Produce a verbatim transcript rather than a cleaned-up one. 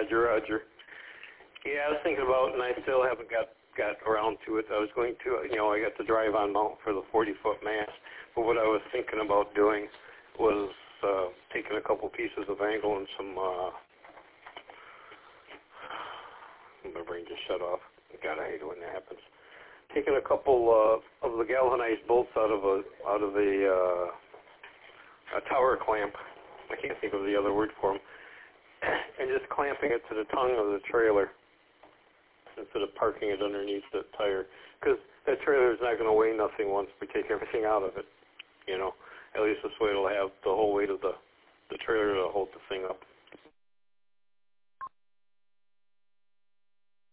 Roger, Roger. Yeah, I was thinking about, and I still haven't got, got around to it. I was going to, you know, I got the drive-on mount for the forty-foot mast, but what I was thinking about doing was uh, taking a couple pieces of angle and some, uh, my brain just shut off. God, I hate it when that happens. Taking a couple uh, of the galvanized bolts out of a, out of a, uh, a tower clamp. I can't think of the other word for them. And just clamping it to the tongue of the trailer instead of parking it underneath the tire. Because that trailer is not going to weigh nothing once we take everything out of it. You know, at least this way it'll have the whole weight of the, the trailer to hold the thing up.